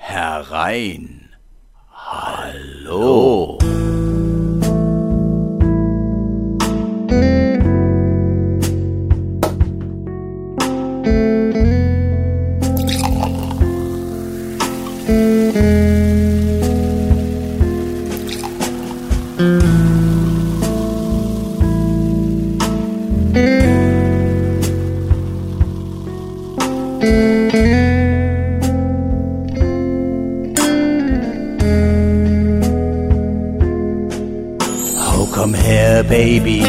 herein. Hallo. Komm her, Baby,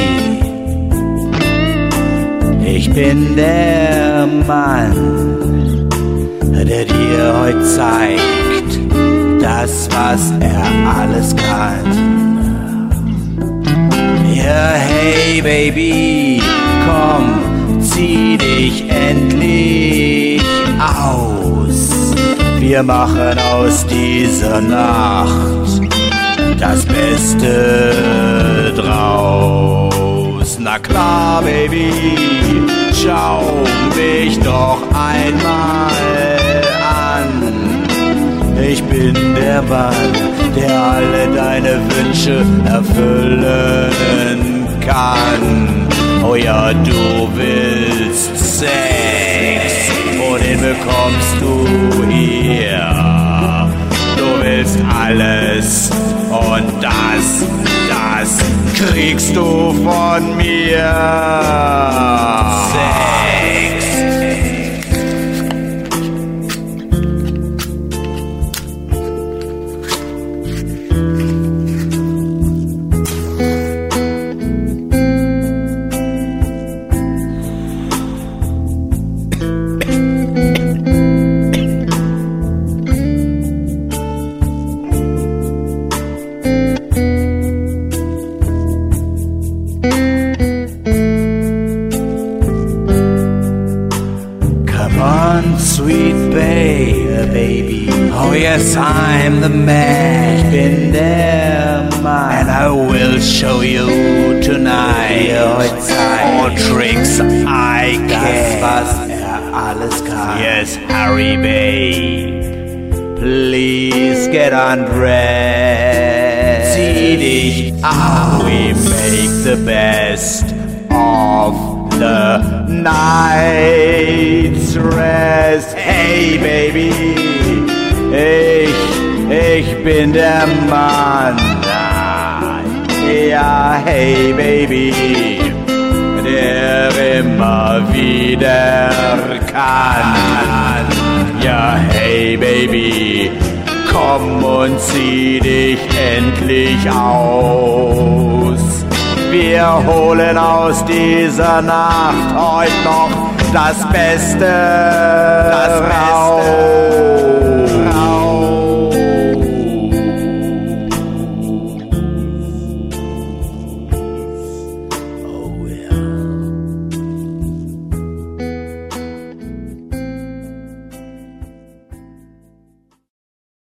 ich bin der Mann, der dir heute zeigt, das, was er alles kann. Ja, hey, Baby, komm, zieh dich endlich aus. Wir machen aus dieser Nacht das Beste draus. Na klar, Baby, schau mich doch einmal an. Ich bin der Mann, der alle deine Wünsche erfüllen kann. Oh ja, du willst Sex, wo den bekommst du hier? Du willst alles und das kriegst du von mir. Sex. Sweet baby, oh yes, I'm the man. Ich bin der Mann, and I will show you tonight all tricks I can. Das, was alles kann. Yes, hurry, babe, please get undressed. Zieh dich aus. We make the best of the night's rest. Hey, Baby, ich bin der Mann. Ja, hey, Baby, der immer wieder kann. Ja, hey, Baby, komm und zieh dich endlich aus. Wir holen aus dieser Nacht heute noch das Beste